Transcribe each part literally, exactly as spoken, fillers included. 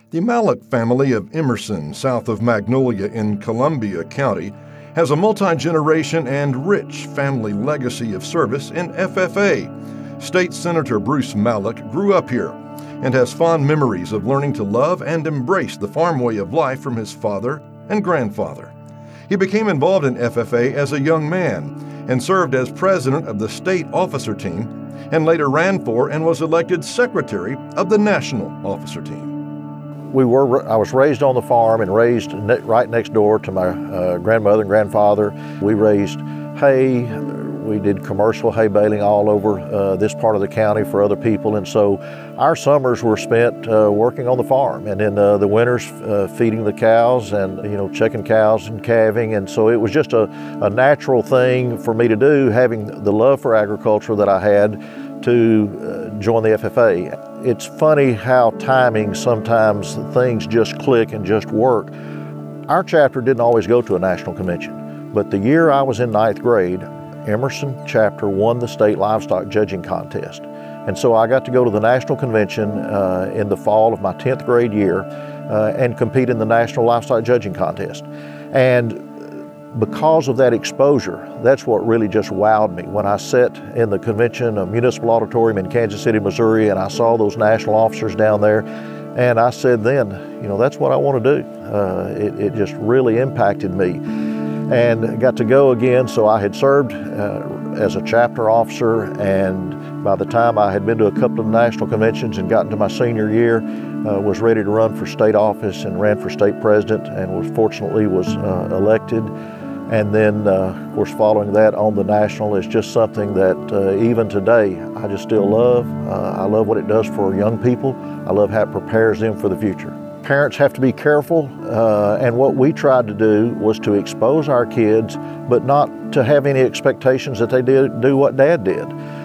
The Malek family of Emerson, south of Magnolia in Columbia County, has a multi-generation and rich family legacy of service in F F A. State Senator Bruce Malek grew up here and has fond memories of learning to love and embrace the farm way of life from his father and grandfather. He became involved in F F A as a young man and served as president of the state officer team, and later ran for and was elected secretary of the national officer team. We were, I was raised on the farm and raised ne- right next door to my uh, grandmother and grandfather. We raised hay. We did commercial hay baling all over uh, this part of the county for other people, and so our summers were spent uh, working on the farm, and then uh, the winters uh, feeding the cows and you know checking cows and calving, and so it was just a, a natural thing for me to do, having the love for agriculture that I had, to uh, join the F F A. It's funny how timing, sometimes things just click and just work. Our chapter didn't always go to a national convention, but the year I was in ninth grade, Emerson chapter won the state livestock judging contest. And so I got to go to the national convention uh, in the fall of my tenth grade year uh, and compete in the national livestock judging contest. And because of that exposure, that's what really just wowed me. When I sat in the convention, a municipal auditorium in Kansas City, Missouri, and I saw those national officers down there, and I said then, you know, that's what I want to do. Uh, it, it just really impacted me. And got to go again, so I had served uh, as a chapter officer, and by the time I had been to a couple of national conventions and gotten to my senior year, uh, was ready to run for state office and ran for state president, and was fortunately was uh, elected. And then, uh, of course, following that on the national is just something that uh, even today I just still love. Uh, I love what it does for young people. I love how it prepares them for the future. Parents have to be careful, uh, and what we tried to do was to expose our kids, but not to have any expectations that they did do what Dad did.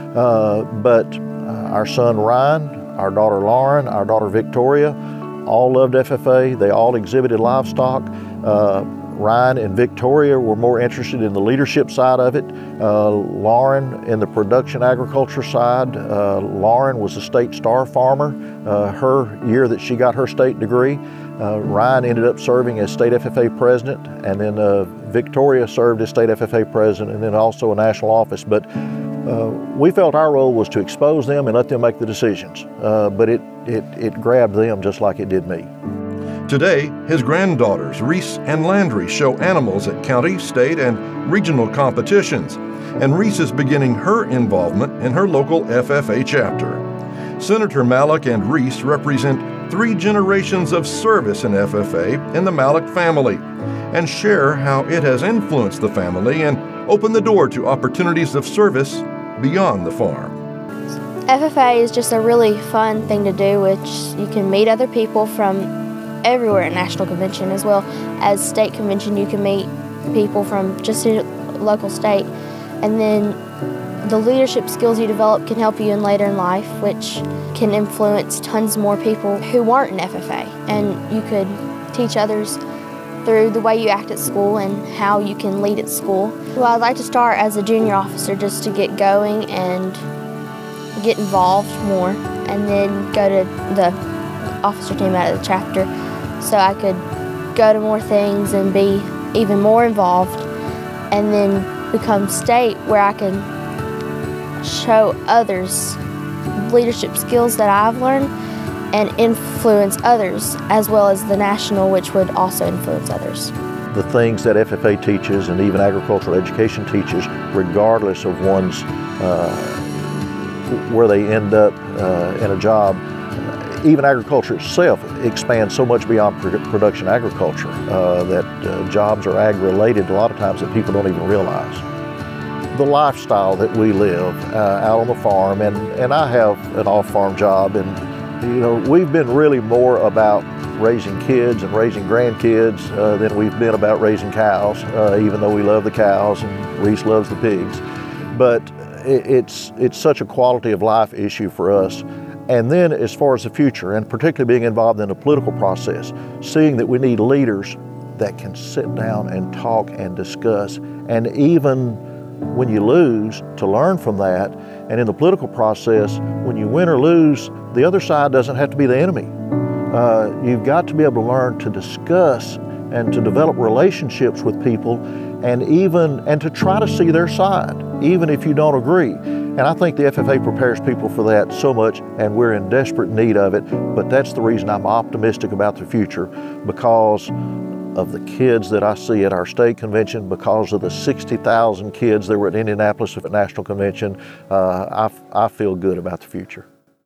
Uh, but uh, our son Ryan, our daughter Lauren, our daughter Victoria, all loved F F A. They all exhibited livestock. Uh, Ryan and Victoria were more interested in the leadership side of it. Uh, Lauren in the production agriculture side. Uh, Lauren was a state star farmer uh, her year that she got her state degree. Uh, Ryan ended up serving as state F F A president, and then uh, Victoria served as state F F A president and then also a national office. But uh, we felt our role was to expose them and let them make the decisions. Uh, but it, it, it grabbed them just like it did me. Today, his granddaughters, Reese and Landry, show animals at county, state, and regional competitions, and Reese is beginning her involvement in her local F F A chapter. Senator Malek and Reese represent three generations of service in F F A in the Malek family, and share how it has influenced the family and opened the door to opportunities of service beyond the farm. F F A is just a really fun thing to do, which you can meet other people from everywhere at National Convention, as well as State Convention. You can meet people from just a local state, and then the leadership skills you develop can help you in later in life, which can influence tons more people who weren't in F F A, and you could teach others through the way you act at school and how you can lead at school. Well, I'd like to start as a junior officer just to get going and get involved more, and then go to the officer team out of the chapter, so I could go to more things and be even more involved, and then become state, where I can show others leadership skills that I've learned and influence others, as well as the national, which would also influence others. The things that F F A teaches and even agricultural education teaches, regardless of one's uh, where they end up uh, in a job, even agriculture itself expands so much beyond production agriculture uh, that uh, jobs are ag-related a lot of times that people don't even realize. The lifestyle that we live uh, out on the farm, and, and I have an off-farm job, and you know, we've been really more about raising kids and raising grandkids uh, than we've been about raising cows, uh, even though we love the cows and Reese loves the pigs. But it, it's, it's such a quality of life issue for us. And then as far as the future, and particularly being involved in the political process, seeing that we need leaders that can sit down and talk and discuss, and even when you lose, to learn from that. And in the political process, when you win or lose, the other side doesn't have to be the enemy. Uh, you've got to be able to learn to discuss and to develop relationships with people, and even and to try to see their side, even if you don't agree. And I think the F F A prepares people for that so much, and we're in desperate need of it. But that's the reason I'm optimistic about the future, because of the kids that I see at our state convention, because of the sixty thousand kids that were at Indianapolis at National Convention. uh, I, I feel good about the future.